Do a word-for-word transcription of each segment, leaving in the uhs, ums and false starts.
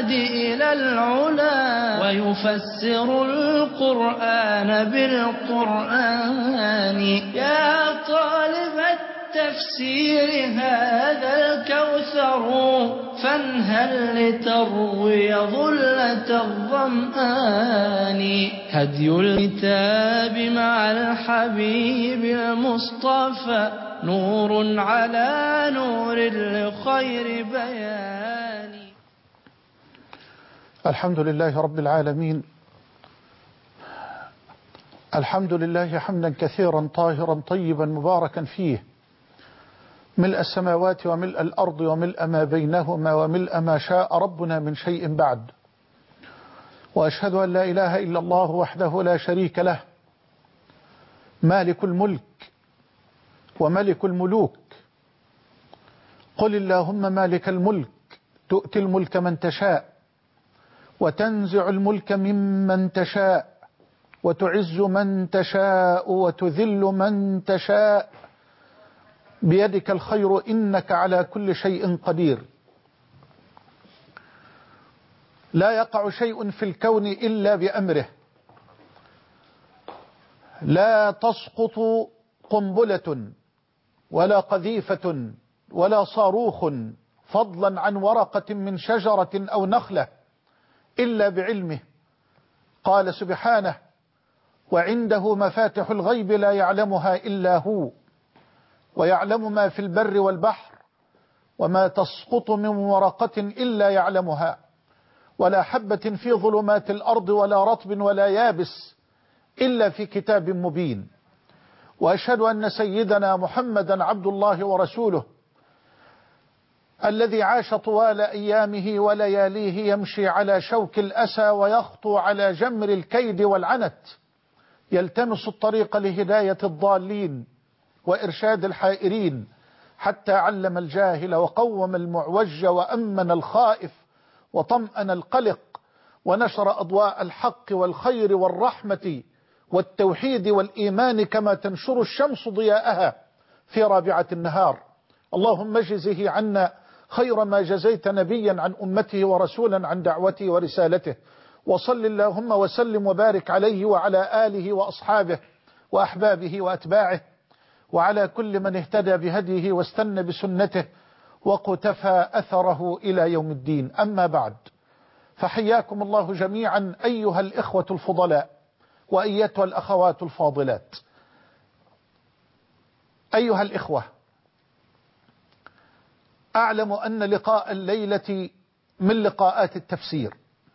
الهادي إلى العلا ويفسر القرآن بالقرآن. يا طالب التفسير هذا الكوثر فانهل لتروي ظلة الظمآن. هدي الكتاب مع الحبيب المصطفى نور على نور لخير بيان. الحمد لله رب العالمين، الحمد لله حمدا كثيرا طاهرا طيبا مباركا فيه، ملء السماوات وملء الأرض وملء ما بينهما وملء ما شاء ربنا من شيء بعد. وأشهد أن لا إله إلا الله وحده لا شريك له، مالك الملك وملك الملوك. قل اللهم مالك الملك تؤتي الملك من تشاء وتنزع الملك ممن تشاء وتعز من تشاء وتذل من تشاء، بيدك الخير إنك على كل شيء قدير. لا يقع شيء في الكون إلا بأمره، لا تسقط قنبلة ولا قذيفة ولا صاروخ فضلا عن ورقة من شجرة أو نخلة إلا بعلمه. قال سبحانه: وعنده مفاتح الغيب لا يعلمها إلا هو ويعلم ما في البر والبحر وما تسقط من ورقة إلا يعلمها ولا حبة في ظلمات الأرض ولا رطب ولا يابس إلا في كتاب مبين. وأشهد أن سيدنا محمدا عبد الله ورسوله الذي عاش طوال أيامه ولياليه يمشي على شوك الأسى ويخطو على جمر الكيد والعنت، يلتمس الطريق لهداية الضالين وإرشاد الحائرين، حتى علم الجاهل وقوم المعوج وأمن الخائف وطمأن القلق ونشر أضواء الحق والخير والرحمة والتوحيد والإيمان كما تنشر الشمس ضياءها في رابعة النهار. اللهم اجزه عنا خير ما جزيت نبيا عن أمته ورسولا عن دعوته ورسالته، وصل اللهم وسلم وبارك عليه وعلى آله وأصحابه وأحبابه وأتباعه وعلى كل من اهتدى بهديه واستنى بسنته وقتفى أثره إلى يوم الدين. أما بعد، فحياكم الله جميعا أيها الإخوة الفضلاء وأيتها الأخوات الفاضلات. أيها الإخوة، أعلم أن لقاء الليلة من لقاءات التفسير،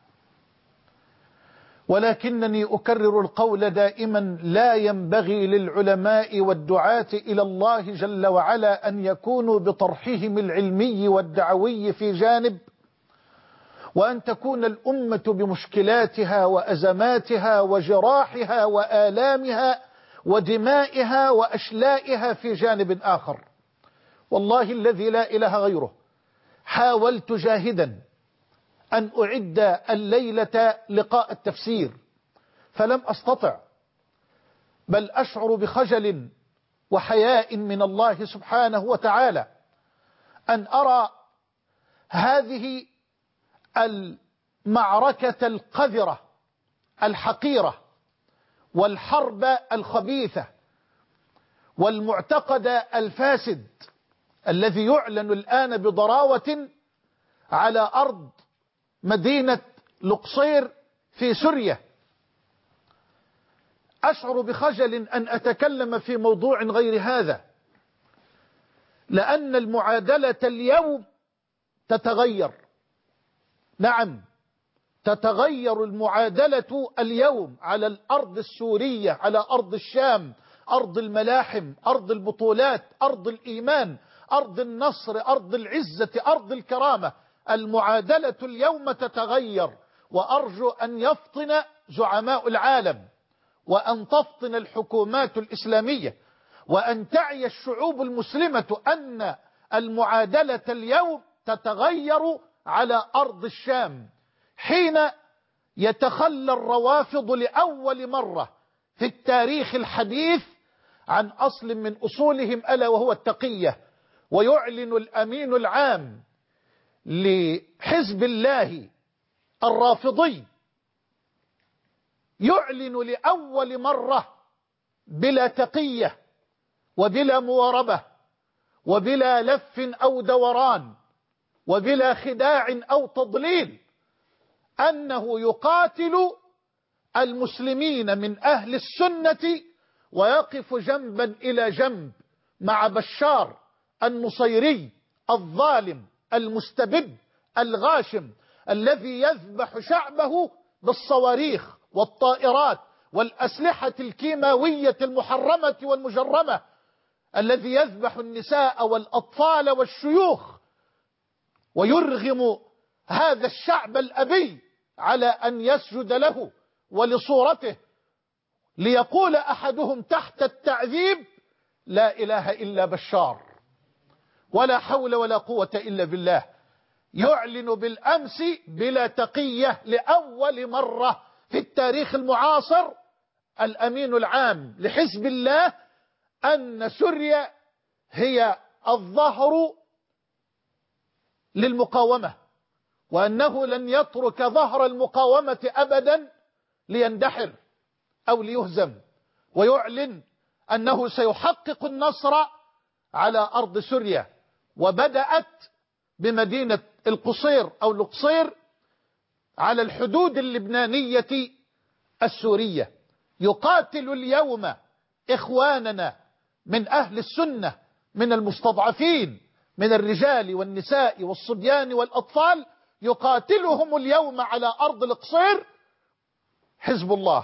ولكنني أكرر القول دائما: لا ينبغي للعلماء والدعاة إلى الله جل وعلا أن يكونوا بطرحهم العلمي والدعوي في جانب، وأن تكون الأمة بمشكلاتها وأزماتها وجراحها وآلامها ودمائها وأشلائها في جانب آخر. والله الذي لا إله غيره، حاولت جاهدا أن أعد الليلة لقاء التفسير فلم أستطع، بل أشعر بخجل وحياء من الله سبحانه وتعالى أن أرى هذه المعركة القذرة الحقيرة والحرب الخبيثة والمعتقد الفاسد الذي يعلن الآن بضراوة على أرض مدينة لقصير في سوريا. أشعر بخجل أن أتكلم في موضوع غير هذا، لأن المعادلة اليوم تتغير. نعم، تتغير المعادلة اليوم على الأرض السورية، على أرض الشام، أرض الملاحم، أرض البطولات، أرض الإيمان، أرض النصر، أرض العزة، أرض الكرامة. المعادلة اليوم تتغير، وأرجو أن يفطن زعماء العالم وأن تفطن الحكومات الإسلامية وأن تعي الشعوب المسلمة أن المعادلة اليوم تتغير على أرض الشام، حين يتخلى الروافض لأول مرة في التاريخ الحديث عن أصل من أصولهم ألا وهو التقية، ويعلن الأمين العام لحزب الله الرافضي يعلن لأول مرة بلا تقية وبلا مواربة وبلا لف أو دوران وبلا خداع أو تضليل أنه يقاتل المسلمين من أهل السنة ويقف جنبا إلى جنب مع بشار النصيري الظالم المستبد الغاشم الذي يذبح شعبه بالصواريخ والطائرات والأسلحة الكيماوية المحرمة والمجرمة، الذي يذبح النساء والأطفال والشيوخ ويرغم هذا الشعب الأبي على أن يسجد له ولصورته، ليقول أحدهم تحت التعذيب لا إله إلا بشار ولا حول ولا قوة إلا بالله. يعلن بالأمس بلا تقية لأول مرة في التاريخ المعاصر الأمين العام لحزب الله أن سوريا هي الظهر للمقاومة، وأنه لن يترك ظهر المقاومة أبدا ليندحر أو ليهزم، ويعلن أنه سيحقق النصر على أرض سوريا. وبدأت بمدينة القصير أو القصير على الحدود اللبنانية السورية. يقاتل اليوم إخواننا من أهل السنة من المستضعفين من الرجال والنساء والصبيان والأطفال، يقاتلهم اليوم على أرض القصير حزب الله.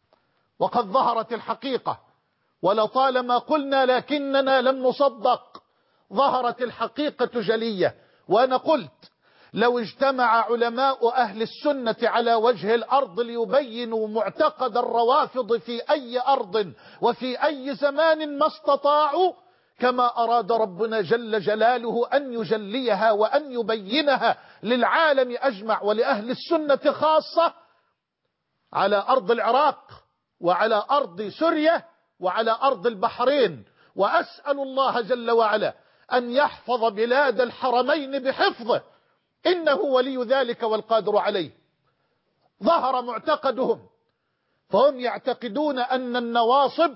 وقد ظهرت الحقيقة، ولطالما قلنا لكننا لم نصدق، ظهرت الحقيقة جلية. وأنا قلت لو اجتمع علماء أهل السنة على وجه الأرض ليبينوا معتقد الروافض في أي أرض وفي أي زمان ما استطاعوا، كما أراد ربنا جل جلاله أن يجليها وأن يبينها للعالم أجمع ولأهل السنة خاصة على أرض العراق وعلى أرض سوريا وعلى أرض البحرين. وأسأل الله جل وعلا أن يحفظ بلاد الحرمين بحفظه، إنه ولي ذلك والقادر عليه. ظهر معتقدهم، فهم يعتقدون أن النواصب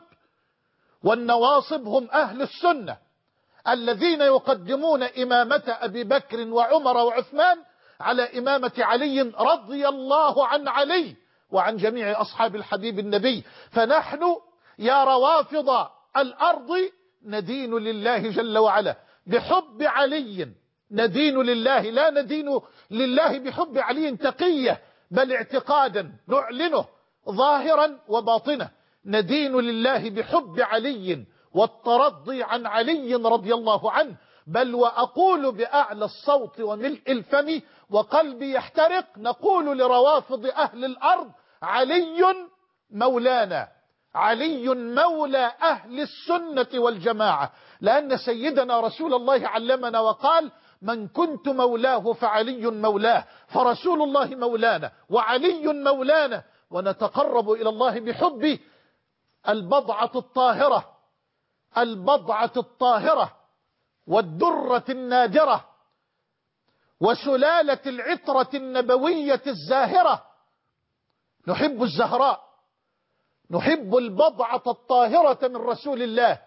والنواصب هم أهل السنة الذين يقدمون إمامة أبي بكر وعمر وعثمان على إمامة علي رضي الله عن علي وعن جميع أصحاب الحبيب النبي. فنحن يا روافض الأرض ندين لله جل وعلا بحب علي، ندين لله، لا ندين لله بحب علي تقية بل اعتقادا نعلنه ظاهرا وباطنه. ندين لله بحب علي والترضي عن علي رضي الله عنه، بل وأقول بأعلى الصوت وملء الفم وقلبي يحترق، نقول لروافض أهل الأرض علي مولانا، علي مولى أهل السنة والجماعة، لأن سيدنا رسول الله علمنا وقال من كنت مولاه فعلي مولاه، فرسول الله مولانا وعلي مولانا. ونتقرب إلى الله بحب البضعة الطاهرة، البضعة الطاهرة والدرة النادرة وسلالة العطرة النبوية الزاهرة. نحب الزهراء، نحب البضعة الطاهرة من رسول الله،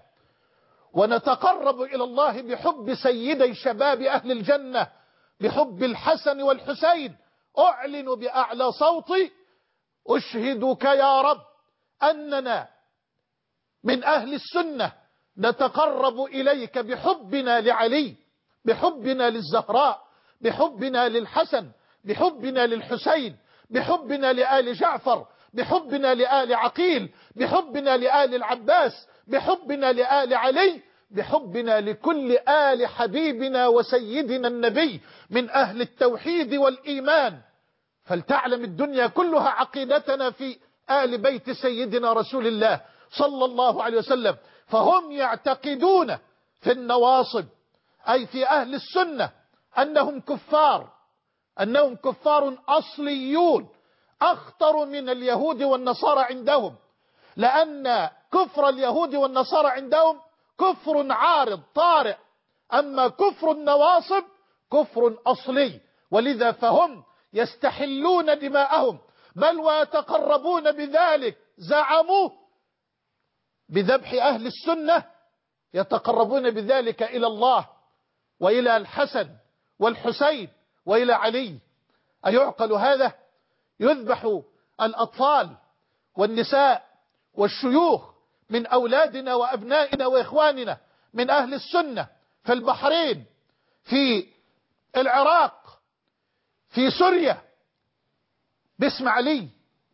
ونتقرب إلى الله بحب سيدي شباب أهل الجنة، بحب الحسن والحسين. أعلن بأعلى صوتي أشهدك يا رب أننا من أهل السنة نتقرب إليك بحبنا لعلي، بحبنا للزهراء، بحبنا للحسن، بحبنا للحسين، بحبنا لآل جعفر، بحبنا لآل عقيل، بحبنا لآل العباس، بحبنا لآل علي، بحبنا لكل آل حبيبنا وسيدنا النبي من أهل التوحيد والإيمان. فلتعلم الدنيا كلها عقيدتنا في آل بيت سيدنا رسول الله صلى الله عليه وسلم. فهم يعتقدون في النواصب أي في أهل السنة أنهم كفار، أنهم كفار أصليون أخطر من اليهود والنصارى عندهم، لأن كفر اليهود والنصارى عندهم كفر عارض طارئ، أما كفر النواصب كفر أصلي. ولذا فهم يستحلون دماءهم، بل ويتقربون بذلك. زعموا بذبح أهل السنة يتقربون بذلك إلى الله وإلى الحسن والحسين وإلى علي. أيعقل هذا؟ يذبح الأطفال والنساء والشيوخ من أولادنا وأبنائنا وإخواننا من أهل السنة في البحرين، في العراق، في سوريا، باسم علي.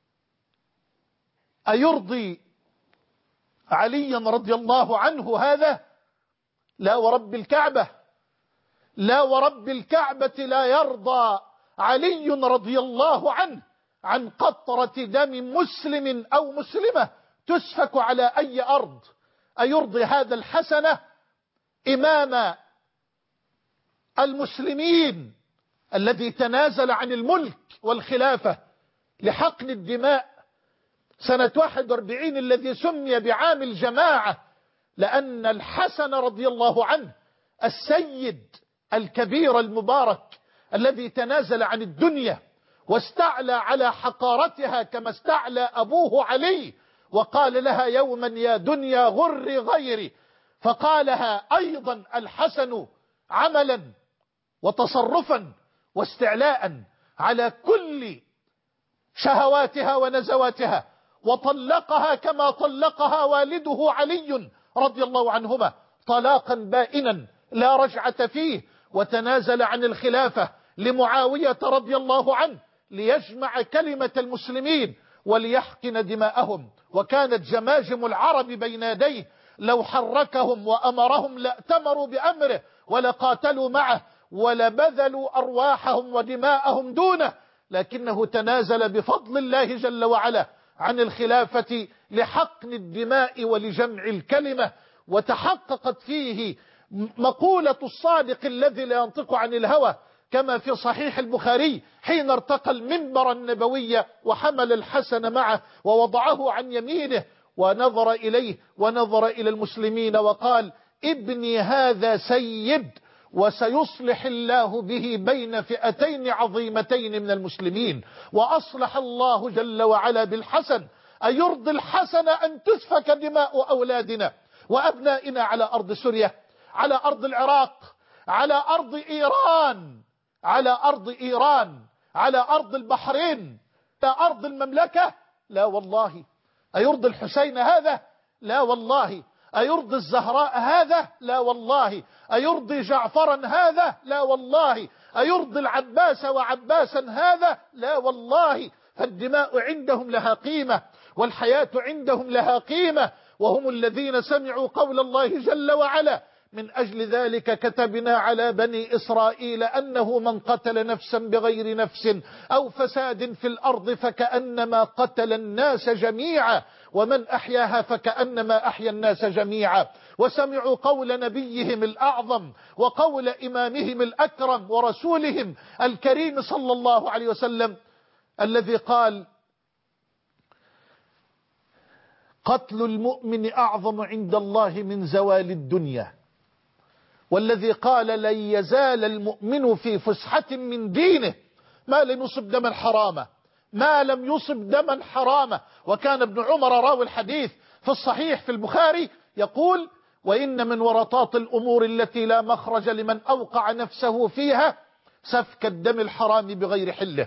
أيرضي عليا رضي الله عنه هذا؟ لا ورب الكعبة، لا ورب الكعبة لا يرضى علي رضي الله عنه عن قطرة دم مسلم أو مسلمة تسفك على أي أرض. أيرضي هذا الحسن إمام المسلمين الذي تنازل عن الملك والخلافة لحقن الدماء سنة واحد واربعين الذي سمي بعام الجماعة، لأن الحسن رضي الله عنه السيد الكبير المبارك الذي تنازل عن الدنيا واستعلى على حقارتها كما استعلى أبوه علي، وقال لها يوما يا دنيا غر غيري، فقالها أيضا الحسن عملا وتصرفا واستعلاء على كل شهواتها ونزواتها، وطلقها كما طلقها والده علي رضي الله عنهما طلاقا بائنا لا رجعة فيه، وتنازل عن الخلافة لمعاوية رضي الله عنه ليجمع كلمة المسلمين وليحقن دماءهم. وكانت جماجم العرب بين يديه لو حركهم وأمرهم لأتمروا بأمره ولقاتلوا معه ولبذلوا أرواحهم ودماءهم دونه، لكنه تنازل بفضل الله جل وعلا عن الخلافة لحقن الدماء ولجمع الكلمة. وتحققت فيه مقولة الصادق الذي لا ينطق عن الهوى كما في صحيح البخاري حين ارتقى المنبر النبوي وحمل الحسن معه ووضعه عن يمينه ونظر إليه ونظر إلى المسلمين وقال ابني هذا سيد وسيصلح الله به بين فئتين عظيمتين من المسلمين. وأصلح الله جل وعلا بالحسن. أيرضي الحسن أن تسفك دماء أولادنا وأبنائنا على أرض سوريا، على أرض العراق، على أرض إيران، على أرض إيران، على أرض البحرين، على أرض المملكة؟ لا والله. أيرضي الحسين هذا؟ لا والله. أيرضي الزهراء هذا؟ لا والله. أيرضي جعفرا هذا؟ لا والله. أيرضي العباس وعباسا هذا؟ لا والله. فالدماء عندهم لها قيمة والحياة عندهم لها قيمة، وهم الذين سمعوا قول الله جل وعلا من أجل ذلك كتبنا على بني إسرائيل أنه من قتل نفسا بغير نفس أو فساد في الأرض فكأنما قتل الناس جميعا ومن أحياها فكأنما أحيا الناس جميعا. وسمعوا قول نبيهم الأعظم وقول إمامهم الأكرم ورسولهم الكريم صلى الله عليه وسلم الذي قال قتل المؤمن أعظم عند الله من زوال الدنيا، والذي قال لن يزال المؤمن في فسحة من دينه ما لم يصب دما حراما، ما لم يصب دما حراما. وكان ابن عمر راوي الحديث في الصحيح في البخاري يقول وإن من ورطات الأمور التي لا مخرج لمن أوقع نفسه فيها سفك الدم الحرام بغير حله.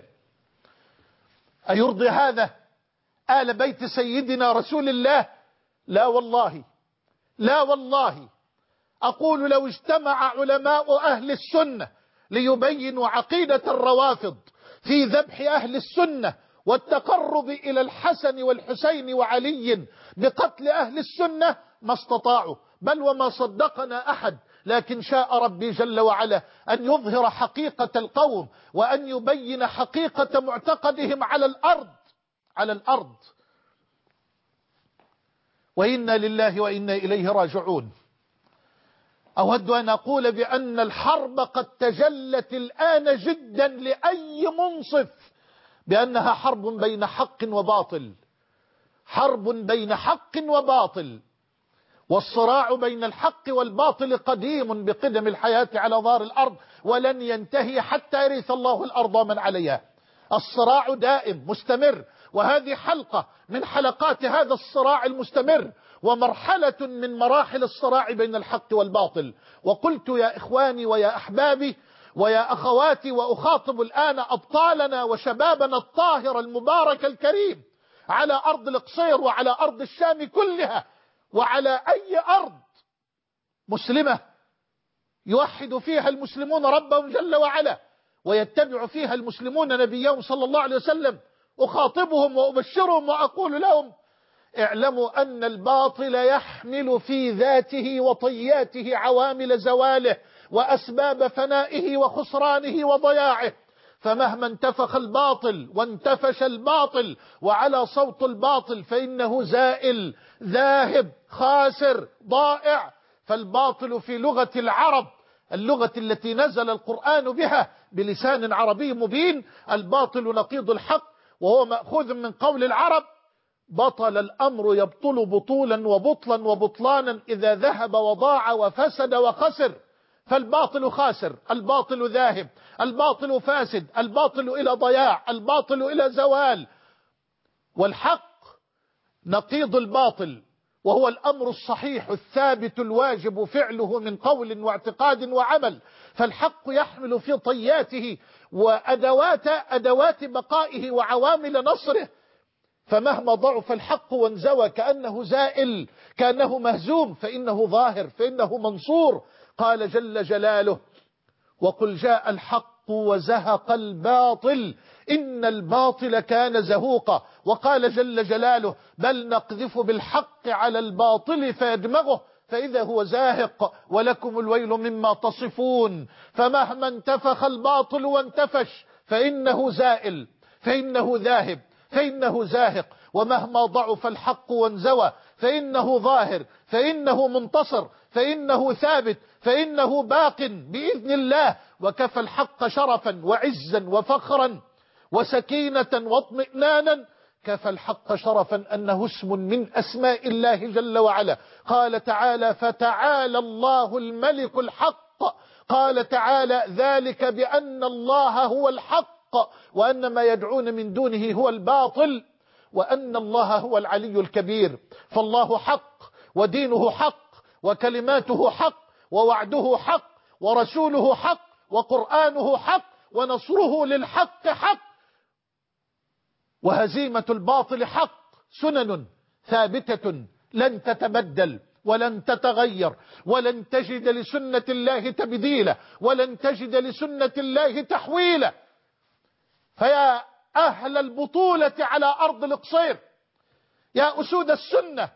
أيرضي هذا آل بيت سيدنا رسول الله؟ لا والله، لا والله. أقول لو اجتمع علماء أهل السنة ليبينوا عقيدة الروافض في ذبح أهل السنة والتقرب إلى الحسن والحسين وعلي بقتل أهل السنة ما استطاعوا، بل وما صدقنا أحد، لكن شاء ربي جل وعلا أن يظهر حقيقة القوم وأن يبين حقيقة معتقدهم على الأرض، على الأرض. وإنا لله وإنا إليه راجعون. أود أن أقول بأن الحرب قد تجلت الآن جدا لأي منصف بأنها حرب بين حق وباطل، حرب بين حق وباطل، والصراع بين الحق والباطل قديم بقدم الحياة على ظهر الأرض ولن ينتهي حتى يرث الله الأرض من عليها. الصراع دائم مستمر، وهذه حلقة من حلقات هذا الصراع المستمر ومرحلة من مراحل الصراع بين الحق والباطل. وقلت يا إخواني ويا أحبابي ويا أخواتي، وأخاطب الآن أبطالنا وشبابنا الطاهر المبارك الكريم على أرض القصير وعلى أرض الشام كلها وعلى أي أرض مسلمة يوحد فيها المسلمون ربهم جل وعلا ويتبع فيها المسلمون نبيهم صلى الله عليه وسلم، أخاطبهم وأبشرهم وأقول لهم: اعلموا أن الباطل يحمل في ذاته وطياته عوامل زواله وأسباب فنائه وخسرانه وضياعه، فمهما انتفخ الباطل وانتفش الباطل وعلى صوت الباطل فإنه زائل ذاهب خاسر ضائع. فالباطل في لغة العرب، اللغة التي نزل القرآن بها بلسان عربي مبين، الباطل نقيض الحق، وهو مأخوذ من قول العرب: بطل الأمر يبطل بطولا وبطلا وبطلانا إذا ذهب وضاع وفسد وخسر. فالباطل خاسر، الباطل ذاهب، الباطل فاسد، الباطل إلى ضياع، الباطل إلى زوال. والحق نقيض الباطل، وهو الأمر الصحيح الثابت الواجب فعله من قول واعتقاد وعمل. فالحق يحمل في طياته وأدوات أدوات بقائه وعوامل نصره، فمهما ضعف الحق وانزوى كأنه زائل كأنه مهزوم فإنه ظاهر، فإنه منصور. قال جل جلاله: وقل جاء الحق وزهق الباطل إن الباطل كان زهوقا. وقال جل جلاله: بل نقذف بالحق على الباطل فيدمغه فإذا هو زاهق ولكم الويل مما تصفون. فمهما انتفخ الباطل وانتفش فإنه زائل، فإنه ذاهب، فإنه زاهق. ومهما ضعف الحق وانزوى فإنه ظاهر، فإنه منتصر، فإنه ثابت، فإنه باق بإذن الله. وكفى الحق شرفا وعزا وفخرا وسكينة واطمئنانا، كفى الحق شرفا أنه اسم من أسماء الله جل وعلا. قال تعالى: فتعالى الله الملك الحق. قال تعالى: ذلك بأن الله هو الحق وأن ما يدعون من دونه هو الباطل وأن الله هو العلي الكبير. فالله حق ودينه حق وكلماته حق ووعده حق ورسوله حق وقرآنه حق ونصره للحق حق وهزيمة الباطل حق. سنن ثابتة لن تتبدل ولن تتغير، ولن تجد لسنة الله تبديلا، ولن تجد لسنة الله تحويلا. فيا أهل البطولة على أرض القصير، يا أسود السنة،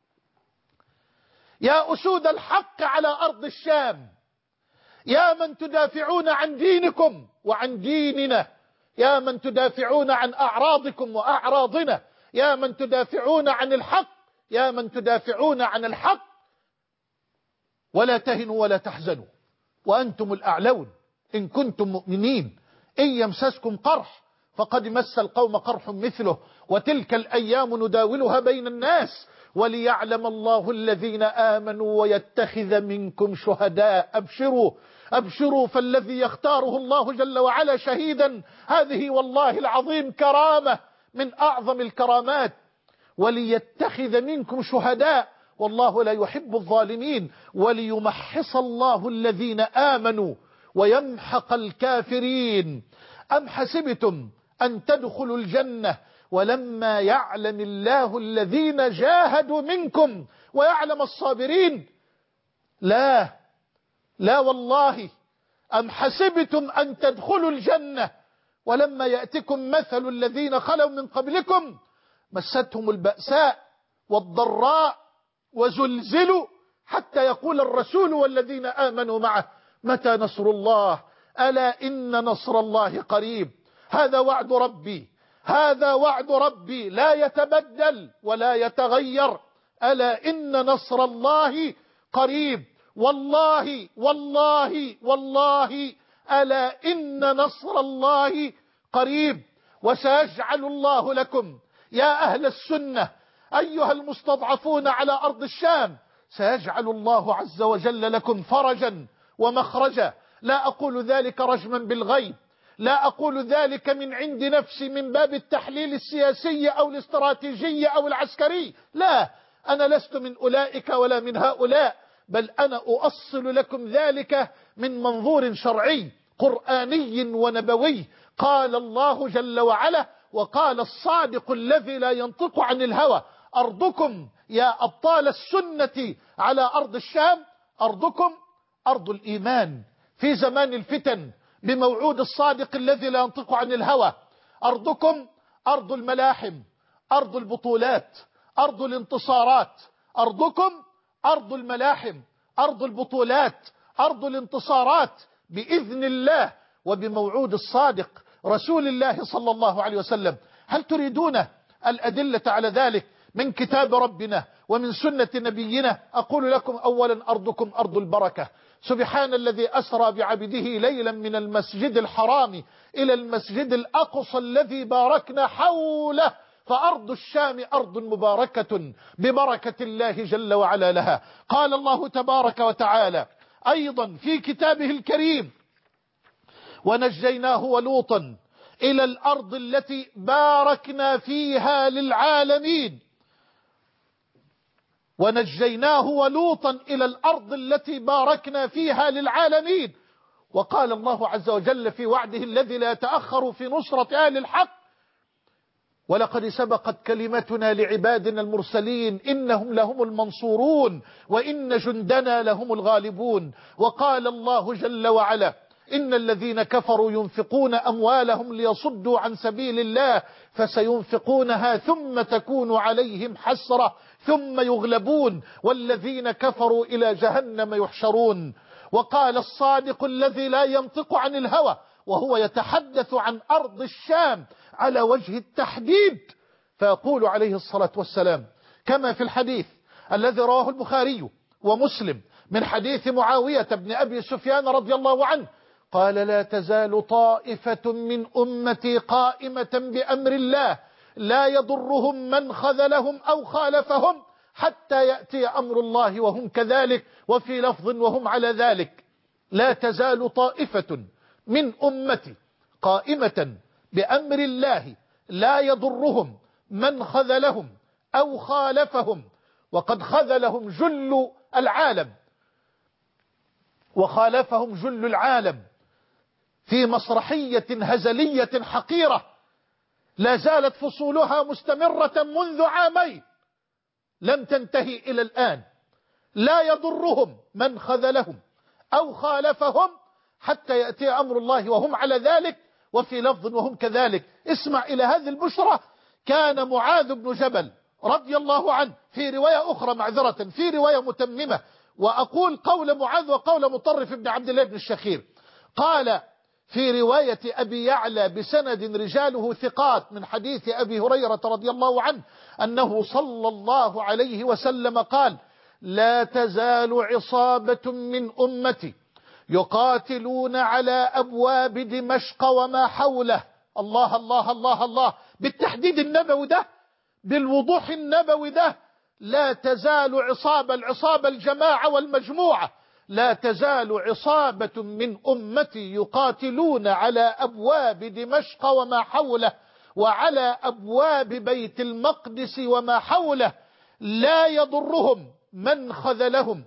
يا أسود الحق على أرض الشام، يا من تدافعون عن دينكم وعن ديننا، يا من تدافعون عن أعراضكم وأعراضنا، يا من تدافعون عن الحق، يا من تدافعون عن الحق، ولا تهنوا ولا تحزنوا وأنتم الأعلون إن كنتم مؤمنين. إن يمسسكم قرح فقد مس القوم قرح مثله وتلك الأيام نداولها بين الناس وليعلم الله الذين آمنوا ويتخذ منكم شهداء. أبشروا أبشروا، فالذي يختاره الله جل وعلا شهيدا هذه والله العظيم كرامة من أعظم الكرامات. وليتخذ منكم شهداء والله لا يحب الظالمين وليمحص الله الذين آمنوا ويمحق الكافرين. أم حسبتم أن تدخلوا الجنة ولما يعلم الله الذين جاهدوا منكم ويعلم الصابرين؟ لا لا والله. أم حسبتم أن تدخلوا الجنة ولما يأتكم مثل الذين خلوا من قبلكم مستهم البأساء والضراء وزلزلوا حتى يقول الرسول والذين آمنوا معه متى نصر الله ألا إن نصر الله قريب. هذا وعد ربي، هذا وعد ربي لا يتبدل ولا يتغير. ألا إن نصر الله قريب. والله والله والله ألا إن نصر الله قريب. وسيجعل الله لكم يا أهل السنة أيها المستضعفون على أرض الشام، سيجعل الله عز وجل لكم فرجا ومخرجا. لا أقول ذلك رجما بالغيب لا أقول ذلك من عند نفسي من باب التحليل السياسي أو الاستراتيجي أو العسكري، لا، أنا لست من أولئك ولا من هؤلاء، بل أنا أؤصل لكم ذلك من منظور شرعي قرآني ونبوي. قال الله جل وعلا، وقال الصادق الذي لا ينطق عن الهوى: أرضكم يا أبطال السنة على أرض الشام، أرضكم أرض الإيمان في زمان الفتن بموعود الصادق الذي لا ينطق عن الهوى. أرضكم أرض الملاحم، أرض البطولات، أرض الانتصارات. أرضكم أرض الملاحم، أرض البطولات، أرض الانتصارات بإذن الله وبموعود الصادق رسول الله صلى الله عليه وسلم. هل تريدون الأدلة على ذلك من كتاب ربنا ومن سنة نبينا؟ أقول لكم أولا: أرضكم أرض البركة. سبحان الذي أسرى بعبده ليلا من المسجد الحرام إلى المسجد الأقصى الذي باركنا حوله، فأرض الشام أرض مباركة ببركة الله جل وعلا لها. قال الله تبارك وتعالى أيضا في كتابه الكريم: ونجيناه ولوطا إلى الأرض التي باركنا فيها للعالمين. ونجيناه ولوطا إلى الأرض التي باركنا فيها للعالمين. وقال الله عز وجل في وعده الذي لا يتأخر في نصرة أهل الحق: ولقد سبقت كلمتنا لعبادنا المرسلين إنهم لهم المنصورون وإن جندنا لهم الغالبون. وقال الله جل وعلا: إن الذين كفروا ينفقون أموالهم ليصدوا عن سبيل الله فسينفقونها ثم تكون عليهم حسرة ثم يغلبون والذين كفروا إلى جهنم يحشرون. وقال الصادق الذي لا ينطق عن الهوى وهو يتحدث عن أرض الشام على وجه التحديد، فيقول عليه الصلاة والسلام كما في الحديث الذي رواه البخاري ومسلم من حديث معاوية بن أبي سفيان رضي الله عنه قال: لا تزال طائفة من أمتي قائمة بأمر الله لا يضرهم من خذلهم أو خالفهم حتى يأتي أمر الله وهم كذلك، وفي لفظ وهم على ذلك. لا تزال طائفة من أمتي قائمة بأمر الله لا يضرهم من خذلهم أو خالفهم. وقد خذلهم جل العالم وخالفهم جل العالم في مسرحية هزلية حقيرة لا زالت فصولها مستمرة منذ عامين لم تنتهي إلى الآن. لا يضرهم من خذلهم أو خالفهم حتى يأتي أمر الله وهم على ذلك، وفي لفظ وهم كذلك. اسمع إلى هذه البشرى. كان معاذ بن جبل رضي الله عنه في رواية أخرى، معذرة في رواية متممة، وأقول قول معاذ وقول مطرف بن عبد الله بن الشخير، قال في رواية أبي يعلى بسند رجاله ثقات من حديث أبي هريرة رضي الله عنه أنه صلى الله عليه وسلم قال: لا تزال عصابة من أمتي يقاتلون على أبواب دمشق وما حوله. الله الله الله الله، بالتحديد النبوي ده، بالوضوح النبوي ده. لا تزال عصابة، العصابة الجماعة والمجموعة، لا تزال عصابة من أمتي يقاتلون على أبواب دمشق وما حوله وعلى أبواب بيت المقدس وما حوله لا يضرهم من خذلهم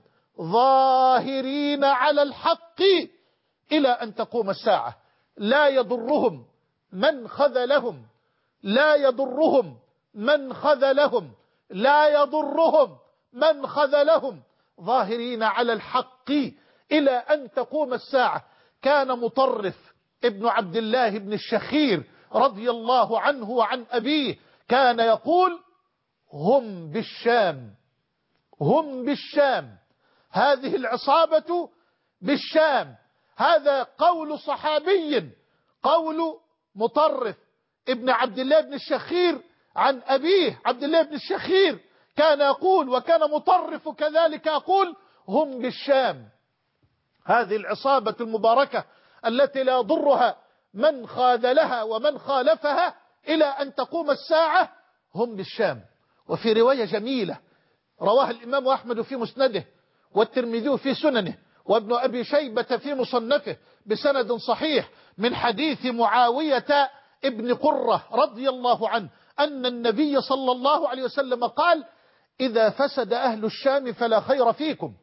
ظاهرين على الحق إلى أن تقوم الساعة. لا يضرهم من خذلهم، لا يضرهم من خذلهم، لا يضرهم من خذلهم ظاهرين على الحق إلى أن تقوم الساعة. كان مطرف ابن عبد الله بن الشخير رضي الله عنه وعن أبيه كان يقول: هم بالشام، هم بالشام، هذه العصابة بالشام. هذا قول صحابي، قول مطرف ابن عبد الله بن الشخير عن أبيه عبد الله بن الشخير، كان يقول، وكان مطرف كذلك يقول: هم بالشام، هذه العصابة المباركة التي لا يضرها من خاذلها ومن خالفها إلى أن تقوم الساعة، هم بالشام. وفي رواية جميلة رواها الإمام أحمد في مسنده والترمذي في سننه وابن أبي شيبة في مصنفه بسند صحيح من حديث معاوية ابن قرة رضي الله عنه أن النبي صلى الله عليه وسلم قال: إذا فسد أهل الشام فلا خير فيكم.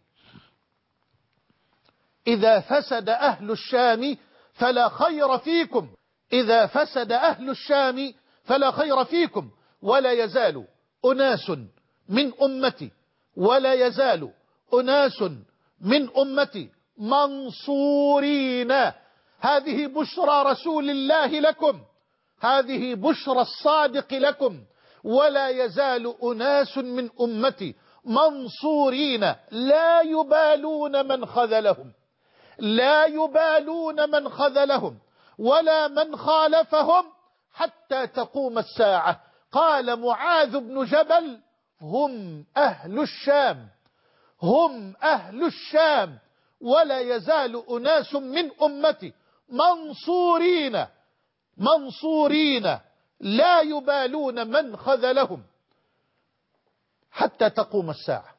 إذا فسد أهل الشام فلا خير فيكم. إذا فسد أهل الشام فلا خير فيكم. ولا يزال أناس من أمتي ولا يزال أناس من أمتي منصورين. هذه بشرى رسول الله لكم، هذه بشرى الصادق لكم. ولا يزال أناس من أمتي منصورين لا يبالون من خذلهم، لا يبالون من خذلهم ولا من خالفهم حتى تقوم الساعة. قال معاذ بن جبل: هم أهل الشام، هم أهل الشام. ولا يزال أناس من أمتي منصورين منصورين لا يبالون من خذلهم حتى تقوم الساعة.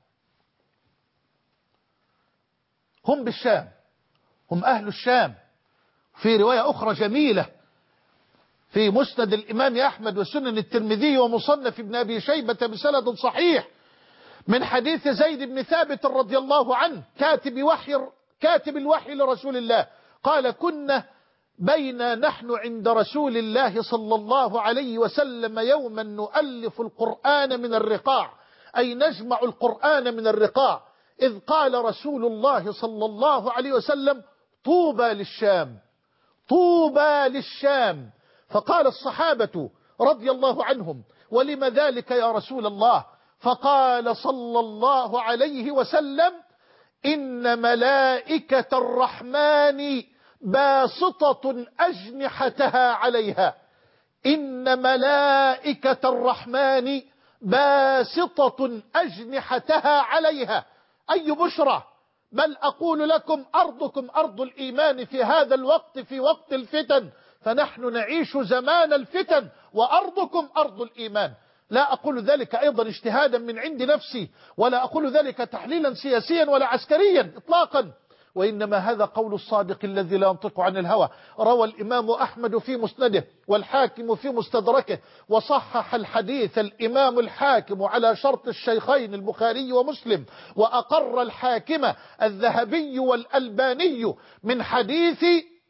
هم بالشام، هم أهل الشام. في رواية أخرى جميلة في مسند الإمام أحمد وسنن الترمذي ومصنف ابن أبي شيبة بسند صحيح من حديث زيد بن ثابت رضي الله عنه كاتب وحي كاتب الوحي لرسول الله قال: كنا بين نحن عند رسول الله صلى الله عليه وسلم يوما نؤلف القرآن من الرقاع، أي نجمع القرآن من الرقاع، إذ قال رسول الله صلى الله عليه وسلم: طوبى للشام، طوبى للشام. فقال الصحابة رضي الله عنهم: ولم ذلك يا رسول الله؟ فقال صلى الله عليه وسلم: إن ملائكة الرحمن باسطة أجنحتها عليها، إن ملائكة الرحمن باسطة أجنحتها عليها. أي بشرى! بل أقول لكم أرضكم أرض الإيمان في هذا الوقت، في وقت الفتن، فنحن نعيش زمان الفتن، وأرضكم أرض الإيمان. لا أقول ذلك أيضا اجتهادا من عند نفسي، ولا أقول ذلك تحليلا سياسيا ولا عسكريا إطلاقا، وإنما هذا قول الصادق الذي لا ينطق عن الهوى. روى الإمام أحمد في مسنده والحاكم في مستدركه وصحح الحديث الإمام الحاكم على شرط الشيخين البخاري ومسلم، وأقر الحاكم الذهبي والألباني من حديث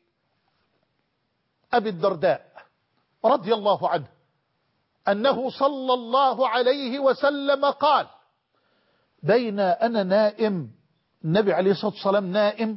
أبي الدرداء رضي الله عنه أنه صلى الله عليه وسلم قال: بين أنا نائم، النبي عليه الصلاة والسلام نائم،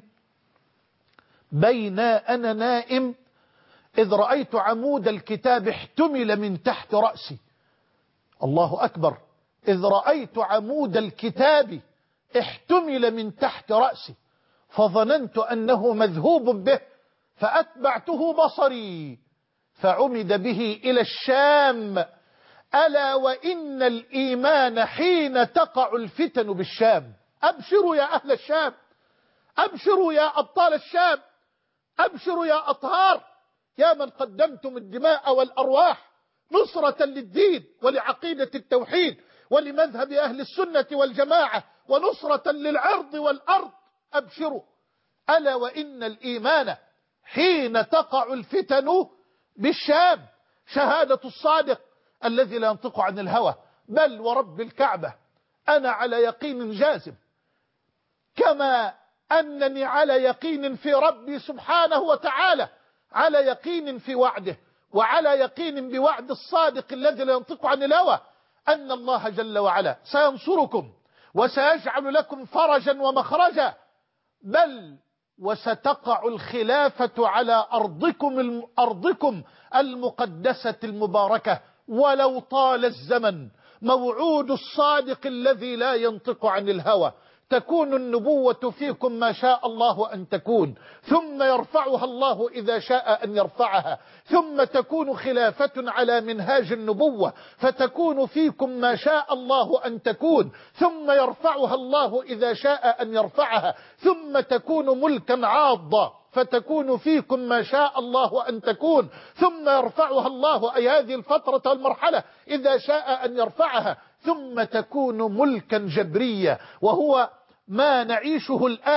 بين أنا نائم إذ رأيت عمود الكتاب احتمل من تحت رأسي. الله أكبر! إذ رأيت عمود الكتاب احتمل من تحت رأسي فظننت أنه مذهوب به فأتبعته بصري فعمد به إلى الشام. ألا وإن الإيمان حين تقع الفتن بالشام. أبشروا يا أهل الشام، أبشروا يا أبطال الشام، أبشروا يا أطهار، يا من قدمتم الدماء والأرواح نصرة للدين ولعقيدة التوحيد ولمذهب أهل السنة والجماعة ونصرة للعرض والأرض. أبشروا. ألا وإن الإيمان حين تقع الفتن بالشام. شهادة الصادق الذي لا ينطق عن الهوى. بل ورب الكعبة أنا على يقين جازم، كما أنني على يقين في ربي سبحانه وتعالى، على يقين في وعده وعلى يقين بوعد الصادق الذي لا ينطق عن الهوى، أن الله جل وعلا سينصركم وسيجعل لكم فرجا ومخرجا، بل وستقع الخلافة على أرضكم أرضكم المقدسة المباركة ولو طال الزمن. موعود الصادق الذي لا ينطق عن الهوى. تكون النبوة فيكم ما شاء الله أن تكون، ثم يرفعها الله إذا شاء أن يرفعها، ثم تكون خلافة على منهاج النبوة فتكون فيكم ما شاء الله أن تكون، ثم يرفعها الله إذا شاء أن يرفعها، ثم تكون ملكا عاضا فتكون فيكم ما شاء الله أن تكون، ثم يرفعها الله أي هذه الفترة والمرحلة إذا شاء أن يرفعها، ثم تكون ملكا جبريا وهو ما نعيشه الآن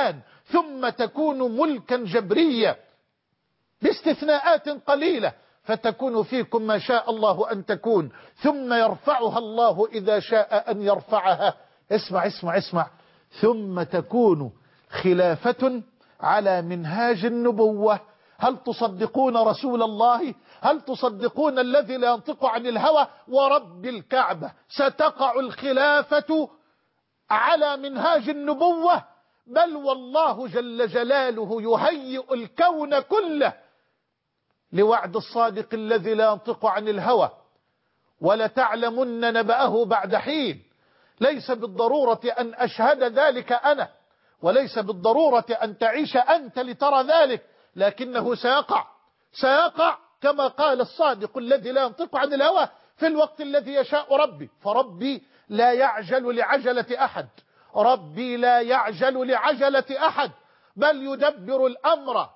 ثم تكون ملكا جبريا باستثناءات قليلة، فتكون فيكم ما شاء الله أن تكون، ثم يرفعها الله إذا شاء أن يرفعها. اسمع اسمع اسمع ثم تكون خلافة على منهاج النبوة. هل تصدقون رسول الله؟ هل تصدقون الذي لا ينطق عن الهوى؟ ورب الكعبة ستقع الخلافة على منهاج النبوة، بل والله جل جلاله يهيئ الكون كله لوعد الصادق الذي لا ينطق عن الهوى. ولتعلمن نبأه بعد حين. ليس بالضرورة أن أشهد ذلك أنا، وليس بالضرورة أن تعيش أنت لترى ذلك، لكنه سيقع سيقع كما قال الصادق الذي لا ينطق عن الهوى في الوقت الذي يشاء ربي. فربي لا يعجل لعجلة أحد، ربي لا يعجل لعجلة أحد، بل يدبر الأمر،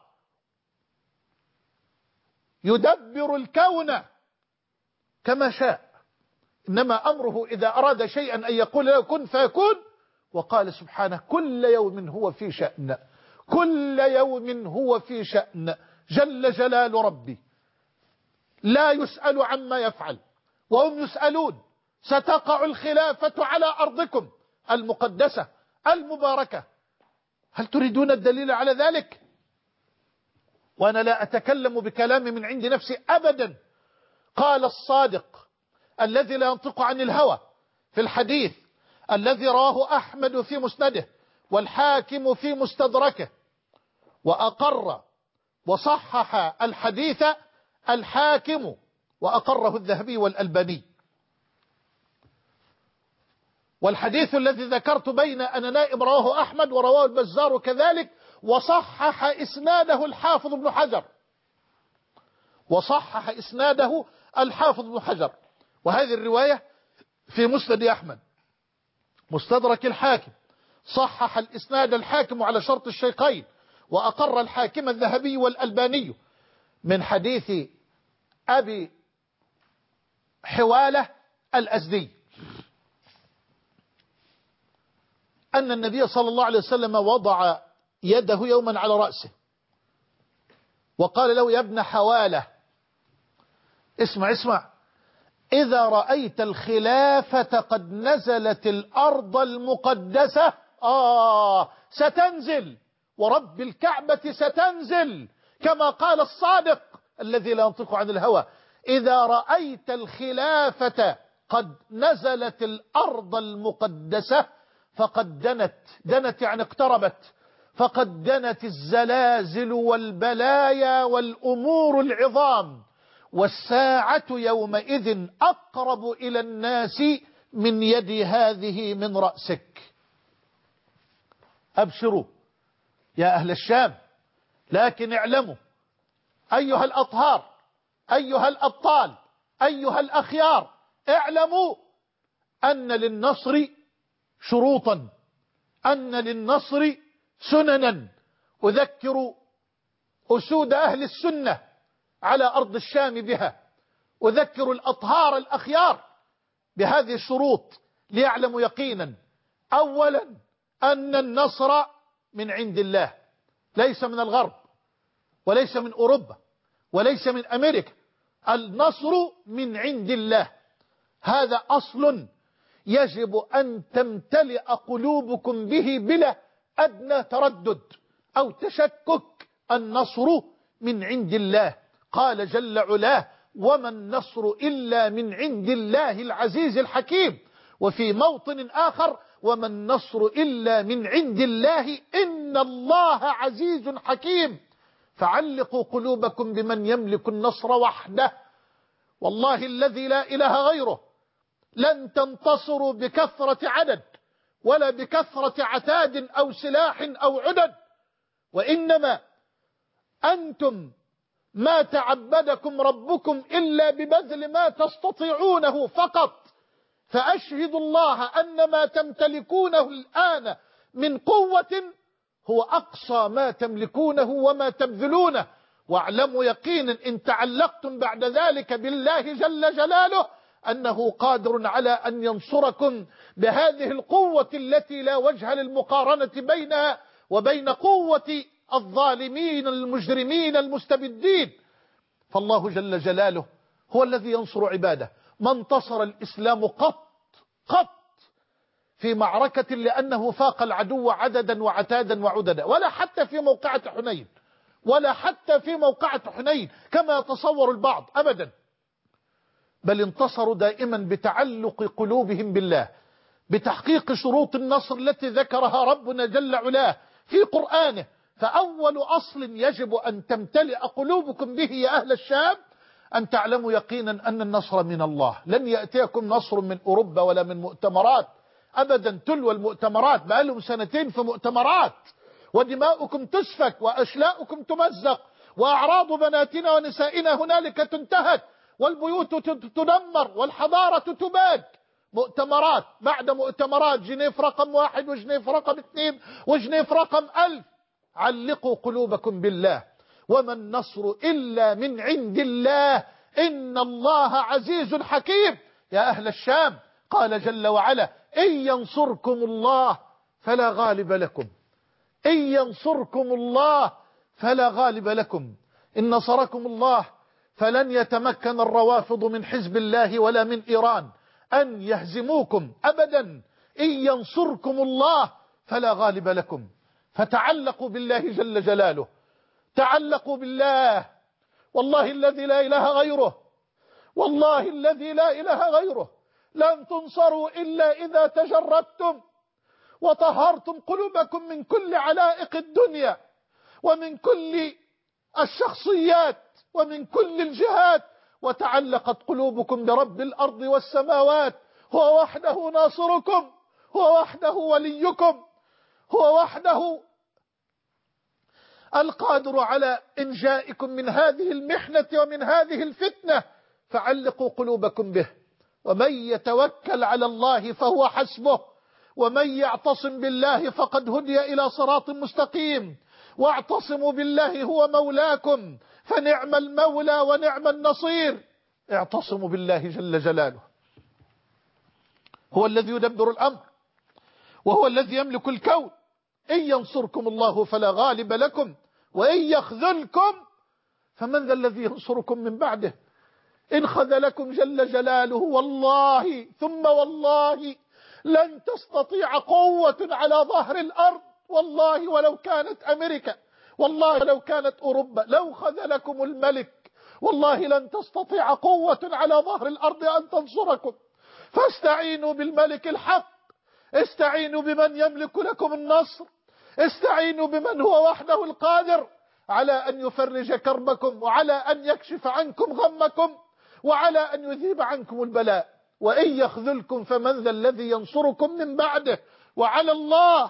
يدبر الكون كما شاء. إنما أمره إذا أراد شيئا أن يقول له كن فيكون. وقال سبحانه كل يوم هو في شأن، كل يوم هو في شأن. جل جلال ربي لا يسأل عما يفعل وهم يسألون. ستقع الخلافة على أرضكم المقدسة المباركة. هل تريدون الدليل على ذلك؟ وأنا لا أتكلم بكلام من عند نفسي أبدا. قال الصادق الذي لا ينطق عن الهوى في الحديث الذي رواه أحمد في مسنده والحاكم في مستدركه، وأقر وصحح الحديث الحاكم وأقره الذهبي والألباني. والحديث الذي ذكرت بين أنا نائم رواه أحمد ورواه البزار كذلك، وصحح إسناده الحافظ ابن حجر وصحح إسناده الحافظ ابن حجر. وهذه الرواية في مسند أحمد، مستدرك الحاكم، صحح الإسناد الحاكم على شرط الشيخين، وأقر الحاكم الذهبي والألباني من حديث أبي حوالة الأزدي أن النبي صلى الله عليه وسلم وضع يده يوما على رأسه وقال له يا ابن حوالة اسمع اسمع إذا رأيت الخلافة قد نزلت الأرض المقدسة آه ستنزل، ورب الكعبة ستنزل كما قال الصادق الذي لا ينطق عن الهوى. إذا رأيت الخلافة قد نزلت الأرض المقدسة فقد دنت، دنت يعني اقتربت، فقد دنت الزلازل والبلايا والأمور العظام، والساعة يومئذ أقرب إلى الناس من يد هذه من رأسك. أبشروا يا أهل الشام، لكن اعلموا أيها الأطهار، أيها الأبطال، أيها الأخيار، اعلموا أن للنصر شروطا، أن للنصر سننا. أذكر أسود أهل السنة على أرض الشام بها، أذكر الأطهار الأخيار بهذه الشروط ليعلموا يقينا. أولا أن النصر من عند الله، ليس من الغرب وليس من أوروبا وليس من أمريكا، النصر من عند الله. هذا أصل يجب أن تمتلئ قلوبكم به بلا أدنى تردد أو تشكك. النصر من عند الله، قال جل علاه وما النصر إلا من عند الله العزيز الحكيم. وفي موطن آخر وما النصر إلا من عند الله إن الله عزيز حكيم. فعلقوا قلوبكم بمن يملك النصر وحده، والله الذي لا إله غيره. لن تنتصروا بكثرة عدد ولا بكثرة عتاد أو سلاح أو عدد، وإنما أنتم ما تعبدكم ربكم إلا ببذل ما تستطيعونه فقط. فأشهد الله أن ما تمتلكونه الآن من قوة هو أقصى ما تملكونه وما تبذلونه. واعلموا يقينا إن تعلقتم بعد ذلك بالله جل جلاله أنه قادر على أن ينصركم بهذه القوة التي لا وجه للمقارنة بينها وبين قوة الظالمين المجرمين المستبدين. فالله جل جلاله هو الذي ينصر عباده. ما انتصر الإسلام قط قط في معركة لأنه فاق العدو عددا وعتادا وعددا، ولا حتى في موقعة حنين، ولا حتى في موقعة حنين كما يتصور البعض أبدا، بل انتصروا دائما بتعلق قلوبهم بالله، بتحقيق شروط النصر التي ذكرها ربنا جل علاه في قرآنه. فأول أصل يجب أن تمتلئ قلوبكم به يا أهل الشام أن تعلموا يقينا أن النصر من الله. لن يأتيكم نصر من أوروبا ولا من مؤتمرات أبدا. تلو المؤتمرات بقالهم سنتين في مؤتمرات، ودماؤكم تسفك وأشلاؤكم تمزق وأعراض بناتنا ونسائنا هنالك تنتهك والبيوت تدمر والحضارة تباد. مؤتمرات بعد مؤتمرات، جنيف رقم واحد وجنيف رقم اثنين وجنيف رقم ألف. علقوا قلوبكم بالله، وما النصر إلا من عند الله إن الله عزيز حكيم. يا أهل الشام قال جل وعلا إن ينصركم الله فلا غالب لكم، إن ينصركم الله فلا غالب لكم، إن نصركم الله فلن يتمكن الروافض من حزب الله ولا من إيران أن يهزموكم أبدا. إن ينصركم الله فلا غالب لكم. فتعلقوا بالله جل جلاله، تعلقوا بالله. والله الذي لا إله غيره، والله الذي لا إله غيره، لن تنصروا إلا إذا تجردتم وطهرتم قلوبكم من كل علائق الدنيا ومن كل الشخصيات ومن كل الجهات، وتعلقت قلوبكم برب الأرض والسماوات. هو وحده ناصركم، هو وحده وليكم، هو وحده القادر على إنجائكم من هذه المحنة ومن هذه الفتنة. فعلقوا قلوبكم به. ومن يتوكل على الله فهو حسبه، ومن يعتصم بالله فقد هدي إلى صراط مستقيم. واعتصموا بالله هو مولاكم فنعم المولى ونعم النصير. اعتصموا بالله جل جلاله، هو الذي يدبر الأمر وهو الذي يملك الكون. إن ينصركم الله فلا غالب لكم وإن يخذلكم فمن ذا الذي ينصركم من بعده. إن خذلكم جل جلاله والله ثم والله لن تستطيع قوة على ظهر الأرض، والله ولو كانت أمريكا، والله لو كانت أوروبا، لو خذلكم الملك والله لن تستطيع قوة على ظهر الأرض أن تنصركم. فاستعينوا بالملك الحق، استعينوا بمن يملك لكم النصر، استعينوا بمن هو وحده القادر على أن يفرج كربكم وعلى أن يكشف عنكم غمكم وعلى أن يذهب عنكم البلاء. وإن يخذلكم فمن ذا الذي ينصركم من بعده وعلى الله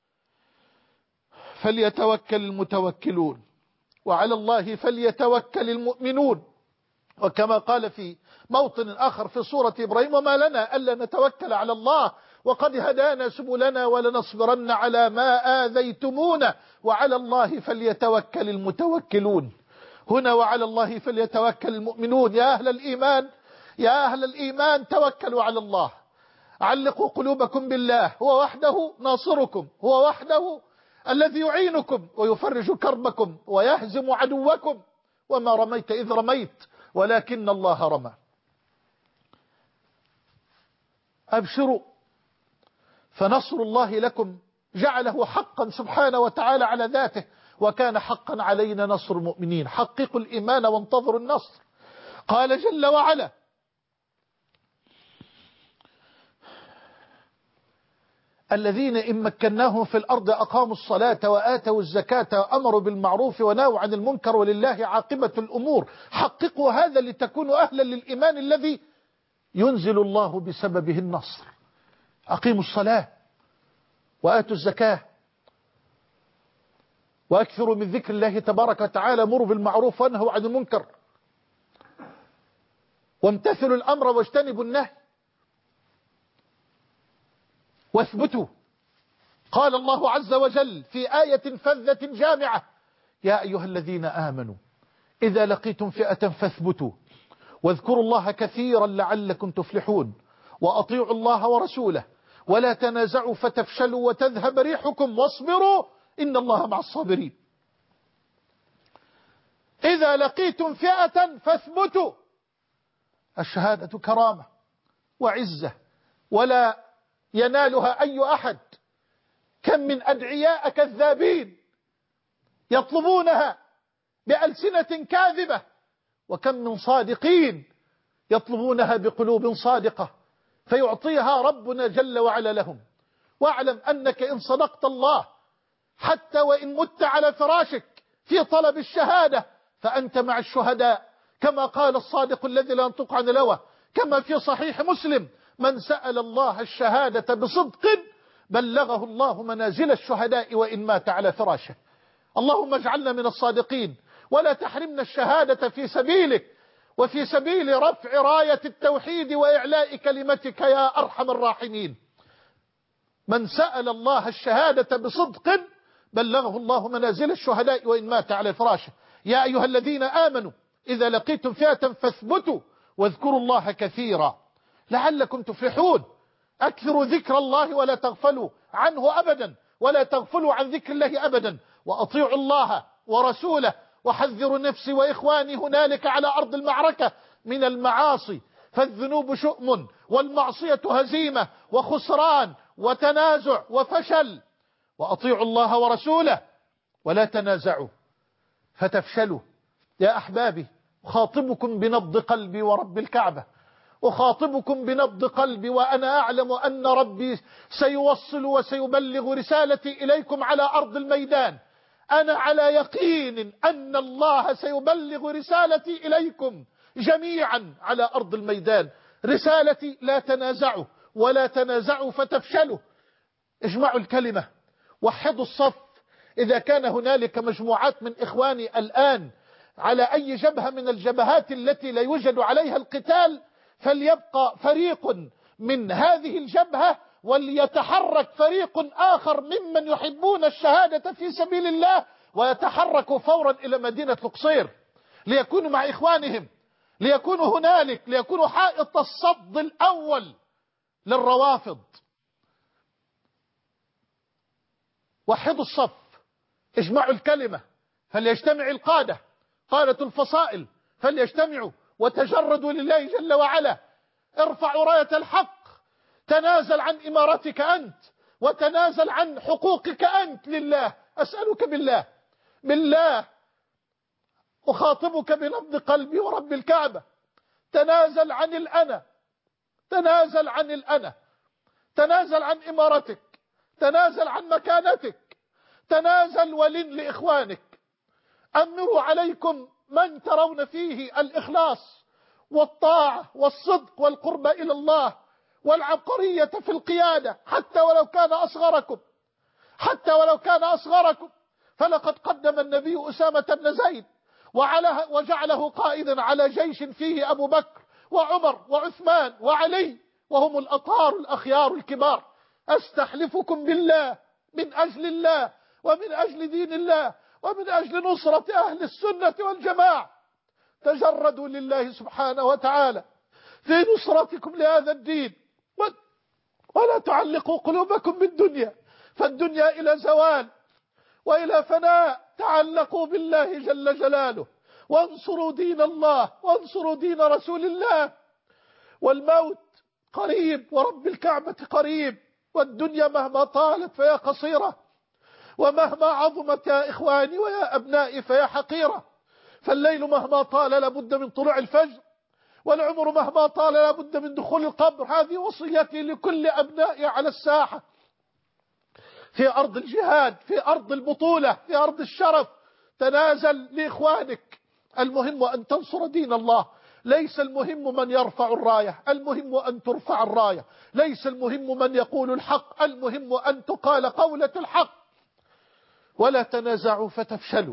فليتوكل المتوكلون وعلى الله فليتوكل المؤمنون. وكما قال في موطن آخر في سورة إبراهيم وما لنا ألا نتوكل على الله وقد هدانا سبلنا ولنصبرن على ما آذيتمونا وعلى الله فليتوكل المتوكلون. هنا وعلى الله فليتوكل المؤمنون. يا أهل الإيمان، يا أهل الإيمان توكلوا على الله، علقوا قلوبكم بالله. هو وحده ناصركم، هو وحده الذي يعينكم ويفرج كربكم ويهزم عدوكم. وما رميت إذ رميت ولكن الله رمى. أبشروا فنصر الله لكم جعله حقا سبحانه وتعالى على ذاته، وكان حقا علينا نصر المؤمنين. حققوا الإيمان وانتظروا النصر. قال جل وعلا الذين إن مكناهم في الأرض أقاموا الصلاة وآتوا الزكاة وأمروا بالمعروف ونهوا عن المنكر ولله عاقبة الأمور. حققوا هذا لتكونوا أهلا للإيمان الذي ينزل الله بسببه النصر. أقيموا الصلاة وآتوا الزكاة وأكثروا من ذكر الله تبارك وتعالى، مروا بالمعروف وانهوا عن المنكر وامتثلوا الأمر واجتنبوا النهي واثبتوا. قال الله عز وجل في آية فذة جامعة يا أيها الذين آمنوا إذا لقيتم فئة فاثبتوا واذكروا الله كثيرا لعلكم تفلحون وأطيعوا الله ورسوله ولا تنازعوا فتفشلوا وتذهب ريحكم واصبروا إن الله مع الصابرين. إذا لقيتم فئة فاثبتوا. الشهادة كرامة وعزة ولا ينالها أي أحد. كم من أدعياء كذابين يطلبونها بألسنة كاذبة، وكم من صادقين يطلبونها بقلوب صادقة فيعطيها ربنا جل وعلا لهم. واعلم أنك إن صدقت الله حتى وإن مت على فراشك في طلب الشهادة فأنت مع الشهداء، كما قال الصادق الذي لا ينطق عن الهوى كما في صحيح مسلم: من سأل الله الشهادة بصدق بلغه الله منازل الشهداء وإن مات على فراشه. اللهم اجعلنا من الصادقين ولا تحرمنا الشهادة في سبيلك وفي سبيل رفع راية التوحيد وإعلاء كلمتك يا أرحم الراحمين. من سأل الله الشهادة بصدق بلغه الله منازل الشهداء وإن مات على فراشه. يا أيها الذين آمنوا إذا لقيتم فئة فاثبتوا واذكروا الله كثيرا لعلكم تفلحون. أكثروا ذكر الله ولا تغفلوا عنه أبدا، ولا تغفلوا عن ذكر الله أبدا، وأطيعوا الله ورسوله وحذروا نفسي وإخواني هنالك على أرض المعركة من المعاصي، فالذنوب شؤم والمعصية هزيمة وخسران وتنازع وفشل. وأطيعوا الله ورسوله ولا تنازعوا فتفشلوا. يا أحبابي أخاطبكم بنبض قلبي ورب الكعبة، أخاطبكم بنبض قلبي وأنا أعلم أن ربي سيوصل وسيبلغ رسالتي إليكم على أرض الميدان. أنا على يقين أن الله سيبلغ رسالتي إليكم جميعا على أرض الميدان. رسالتي: لا تنازعوا ولا تنازعوا فتفشلوا. اجمعوا الكلمة، وحدوا الصف. إذا كان هنالك مجموعات من إخواني الآن على أي جبهة من الجبهات التي لا يوجد عليها القتال، فليبقى فريق من هذه الجبهة وليتحرك فريق آخر ممن يحبون الشهادة في سبيل الله ويتحركوا فورا إلى مدينة القصير ليكونوا مع إخوانهم، ليكونوا هنالك، ليكونوا حائط الصد الأول للروافض. وحدوا الصف، اجمعوا الكلمة، فليجتمع القادة، قادة الفصائل فليجتمعوا وتجردوا لله جل وعلا. ارفعوا راية الحق، تنازل عن إمارتك أنت وتنازل عن حقوقك أنت لله. أسألك بالله بالله أخاطبك بنبض قلبي ورب الكعبة، تنازل عن الأنا، تنازل عن الأنا، تنازل عن إمارتك، تنازل عن مكانتك، تنازل ولن لإخوانك. أمروا عليكم من ترون فيه الإخلاص والطاعة والصدق والقرب إلى الله والعبقرية في القيادة، حتى ولو كان أصغركم، حتى ولو كان أصغركم. فلقد قدم النبي أسامة بن زيد وجعله قائدا على جيش فيه أبو بكر وعمر وعثمان وعلي، وهم الأطهار الأخيار الكبار. أستحلفكم بالله من أجل الله ومن أجل دين الله ومن أجل نصرة أهل السنة والجماعة، تجردوا لله سبحانه وتعالى في نصرتكم لهذا الدين، ولا تعلقوا قلوبكم بالدنيا، فالدنيا إلى زوال وإلى فناء. تعلقوا بالله جل جلاله وانصروا دين الله وانصروا دين رسول الله. والموت قريب ورب الكعبة قريب، والدنيا مهما طالت فهي قصيرة، ومهما عظمت يا إخواني ويا أبنائي فهي حقيرة. فالليل مهما طال لابد من طلوع الفجر، والعمر مهما طال لابد من دخول القبر. هذه وصيتي لكل أبنائي على الساحة، في أرض الجهاد، في أرض البطولة، في أرض الشرف. تنازل لإخوانك. المهم أن تنصر دين الله، ليس المهم من يرفع الراية، المهم أن ترفع الراية. ليس المهم من يقول الحق، المهم أن تقال قولة الحق. ولا تنازعوا فتفشلوا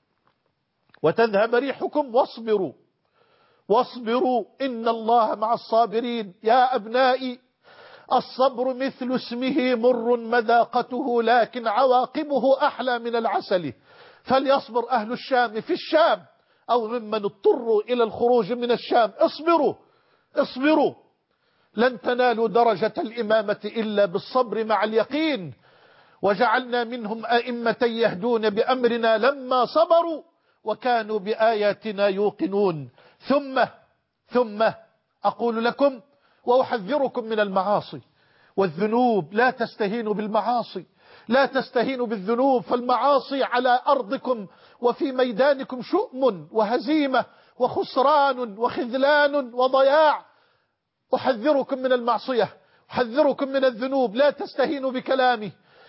وتذهب ريحكم واصبروا واصبروا إن الله مع الصابرين. يا أبنائي، الصبر مثل اسمه مر مذاقته، لكن عواقبه أحلى من العسل. فليصبر أهل الشام في الشام أو ممن اضطروا إلى الخروج من الشام. اصبروا اصبروا، لن تنالوا درجة الإمامة إلا بالصبر مع اليقين. وجعلنا منهم أئمة يهدون بأمرنا لما صبروا وكانوا بآياتنا يوقنون. ثم ثم أقول لكم وأحذركم من المعاصي والذنوب، لا تستهينوا بالمعاصي، لا تستهينوا بالذنوب، فالمعاصي على أرضكم وفي ميدانكم شؤم وهزيمة وخسران وخذلان وضياع. أحذركم من المعصية، أحذركم من الذنوب، لا تستهينوا بكلامي،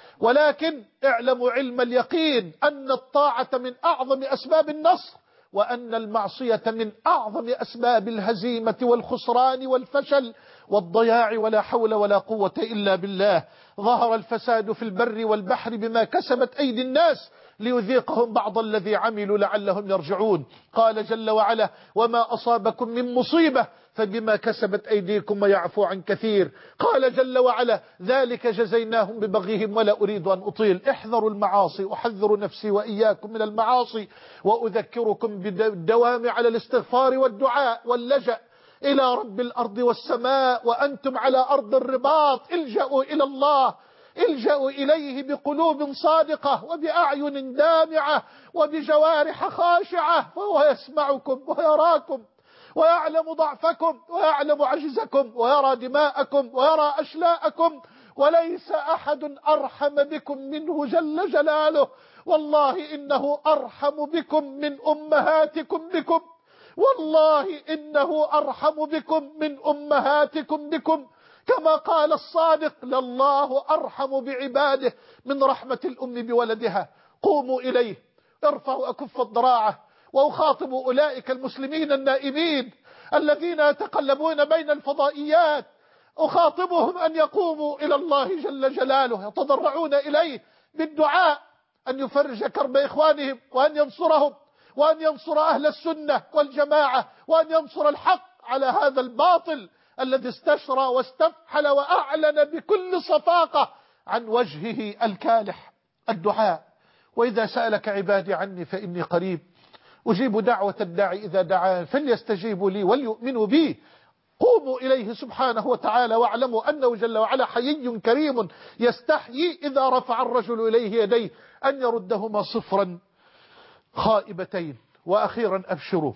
ولكن اعلموا علم اليقين أن الطاعة من أعظم أسباب النصر، وأن المعصية من أعظم أسباب الهزيمة والخسران والفشل والضياع، ولا حول ولا قوة إلا بالله. ظهر الفساد في البر والبحر بما كسبت أيدي الناس ليذيقهم بعض الذي عملوا لعلهم يرجعون. قال جل وعلا: وما أصابكم من مصيبة فبما كسبت أيديكم ويعفو عن كثير. قال جل وعلا: ذلك جزيناهم ببغيهم ولا أريد أن أطيل. احذروا المعاصي، أحذر نفسي وإياكم من المعاصي، وأذكركم بالدوام على الاستغفار والدعاء واللجأ إلى رب الأرض والسماء وأنتم على أرض الرباط. الجأوا إلى الله، الجأوا إليه بقلوب صادقة وبأعين دامعة وبجوارح خاشعة، فهو يسمعكم ويراكم ويعلم ضعفكم ويعلم عجزكم ويرى دماءكم ويرى أشلاءكم، وليس أحد أرحم بكم منه جل جلاله. والله إنه أرحم بكم من أمهاتكم بكم، والله إنه أرحم بكم من أمهاتكم بكم، كما قال الصادق: لله أرحم بعباده من رحمة الأم بولدها. قوموا إليه، ارفعوا أكف الضراعة، وأخاطب أولئك المسلمين النائمين الذين يتقلبون بين الفضائيات، أخاطبهم أن يقوموا إلى الله جل جلاله، يتضرعون إليه بالدعاء أن يفرج كرب إخوانهم وأن ينصرهم وأن ينصر أهل السنة والجماعة وأن ينصر الحق على هذا الباطل الذي استشرى واستفحل وأعلن بكل صفاقة عن وجهه الكالح. الدعاء: وإذا سألك عبادي عني فإني قريب أجيب دعوة الداعي إذا دعان فليستجيبوا لي وليؤمنوا بي. قوموا إليه سبحانه وتعالى واعلموا أنه جل وعلا حيي كريم يستحيي إذا رفع الرجل إليه يديه أن يردهما صفرا خائبتين. وأخيرا أبشروا،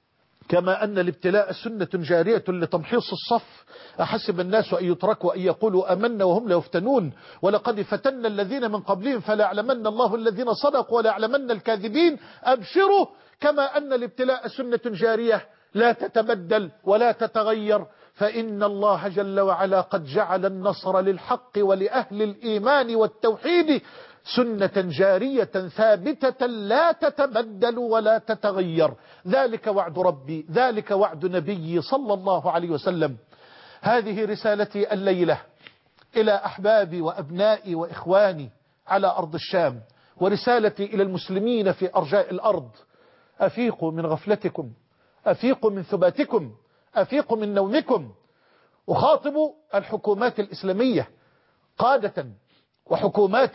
كما أن الابتلاء سنة جارية لتمحيص الصف، أحسب الناس أن يتركوا أن يقولوا آمنا وهم لا يفتنون، ولقد فتنا الذين من قبلهم فليعلمن الله الذين صدقوا وليعلمن الكاذبين. أبشروا، كما أن الابتلاء سنة جارية لا تتبدل ولا تتغير، فإن الله جل وعلا قد جعل النصر للحق ولأهل الإيمان والتوحيد سنة جارية ثابتة لا تتبدل ولا تتغير. ذلك وعد ربي، ذلك وعد نبي صلى الله عليه وسلم. هذه رسالتي الليلة إلى أحبابي وأبنائي وإخواني على أرض الشام، ورسالتي إلى المسلمين في أرجاء الأرض: أفيقوا من غفلتكم، أفيقوا من ثباتكم، أفيقوا من نومكم. أخاطب الحكومات الإسلامية قادة وحكومات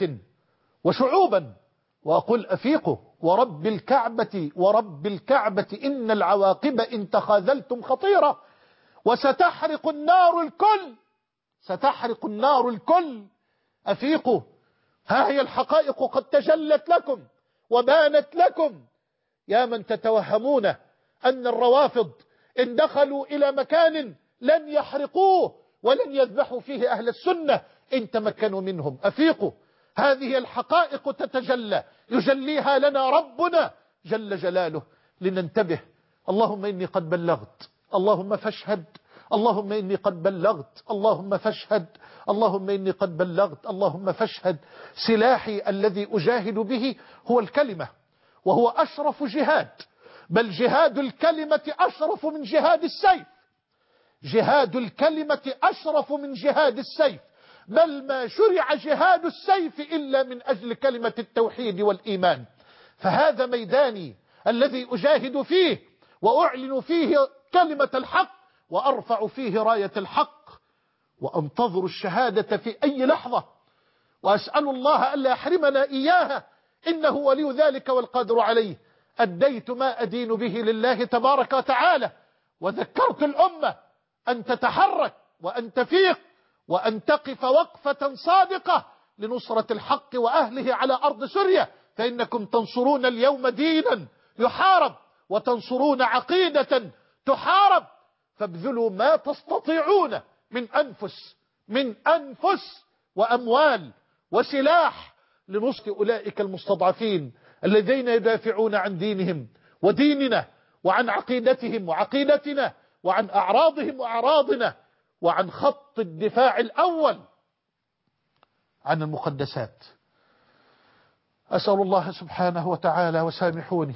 وشعوبا وأقول: أفيقوا ورب الكعبة، ورب الكعبة إن العواقب إن تخاذلتم خطيرة، وستحرق النار الكل، ستحرق النار الكل. أفيقوا، ها هي الحقائق قد تجلت لكم وبانت لكم، يا من تتوهمون أن الروافض إن دخلوا إلى مكان لن يحرقوه ولن يذبحوا فيه أهل السنة إن تمكنوا منهم. أفيقوا، هذه الحقائق تتجلى، يجليها لنا ربنا جل جلاله لننتبه. اللهم إني قد بلغت، اللهم فاشهد، اللهم إني قد بلغت، اللهم فاشهد، اللهم إني قد بلغت، اللهم فاشهد. سلاحي الذي أجاهد به هو الكلمة، وهو أشرف جهاد، بل جهاد الكلمة أشرف من جهاد السيف، جهاد الكلمة أشرف من جهاد السيف، بل ما شرع جهاد السيف إلا من أجل كلمة التوحيد والإيمان. فهذا ميداني الذي أجاهد فيه وأعلن فيه كلمة الحق وأرفع فيه راية الحق، وأنتظر الشهادة في أي لحظة، وأسأل الله ألا يحرمنا إياها، إنه ولي ذلك والقادر عليه. أديت ما أدين به لله تبارك وتعالى، وذكرت الأمة أن تتحرك وأن تفيق وأن تقف وقفة صادقة لنصرة الحق وأهله على أرض سوريا، فإنكم تنصرون اليوم دينا يحارب وتنصرون عقيدة تحارب، فابذلوا ما تستطيعون من أنفس من أنفس وأموال وسلاح لنصر أولئك المستضعفين الذين يدافعون عن دينهم وديننا وعن عقيدتهم وعقيدتنا وعن أعراضهم وأعراضنا وعن خط الدفاع الأول عن المقدسات. أسأل الله سبحانه وتعالى، وسامحوني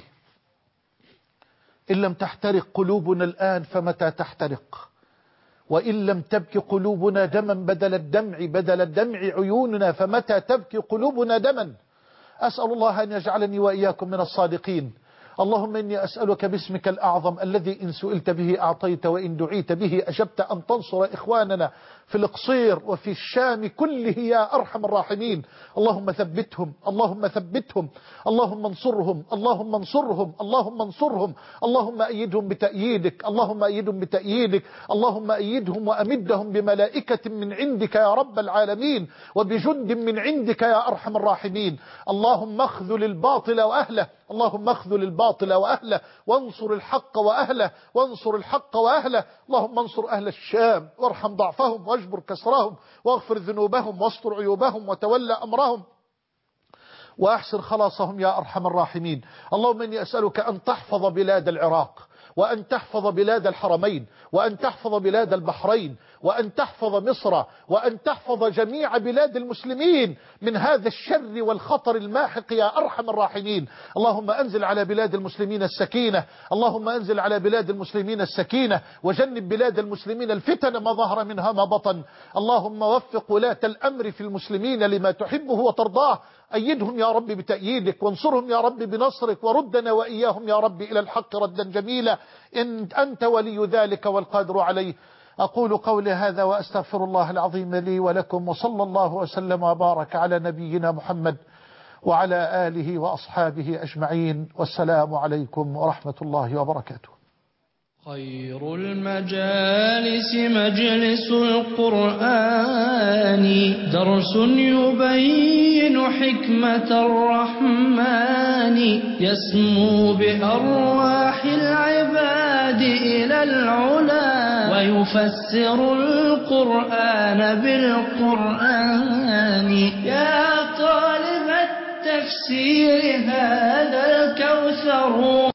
إن لم تحترق قلوبنا الآن فمتى تحترق، وإن لم تبكي قلوبنا دما بدل الدمع بدل الدمع عيوننا فمتى تبكي قلوبنا دما. أسأل الله أن يجعلني وإياكم من الصادقين. اللهم إني أسألك باسمك الأعظم الذي إن سئلت به أعطيت وإن دعيت به أجبت أن تنصر إخواننا في القصير وفي الشام كله يا أرحم الراحمين. اللهم ثبتهم اللهم ثبتهم اللهم انصرهم اللهم انصرهم اللهم انصرهم اللهم أيدهم بتأييدك اللهم أيدهم بتأييدك اللهم أيدهم وأمدهم بملائكة من عندك يا رب العالمين وبجند من عندك يا أرحم الراحمين. اللهم اخذل الباطل وأهله اللهم اخذل الباطل وأهله وانصر الحق وأهله وانصر الحق وأهله. اللهم انصر أهل الشام وارحم ضعفهم واجبر كسرهم واغفر ذنوبهم واستر عيوبهم وتولى أمرهم وأحسن خلاصهم يا أرحم الراحمين. اللهم إني أسألك أن تحفظ بلاد العراق وأن تحفظ بلاد الحرمين وأن تحفظ بلاد البحرين وأن تحفظ مصر وأن تحفظ جميع بلاد المسلمين من هذا الشر والخطر الماحق يا أرحم الراحمين. اللهم أنزل على بلاد المسلمين السكينة اللهم أنزل على بلاد المسلمين السكينة وجنب بلاد المسلمين الفتن ما ظهر منها ما بطن. اللهم وفق ولاة الأمر في المسلمين لما تحبه وترضاه. أيدهم يا رب بتأييدك وانصرهم يا رب بنصرك وردنا وإياهم يا رب إلى الحق ردا جميلا إن أنت ولي ذلك والقادر عليه. أقول قولي هذا وأستغفر الله العظيم لي ولكم وصلى الله وسلم وبارك على نبينا محمد وعلى آله وأصحابه أجمعين والسلام عليكم ورحمة الله وبركاته. خير المجالس مجلس القرآن درس يبين حكمة الرحمن يسمو بأرواح العباد إلى العلا ويفسر القرآن بالقرآن. يا طالب التفسير هذا الكوثر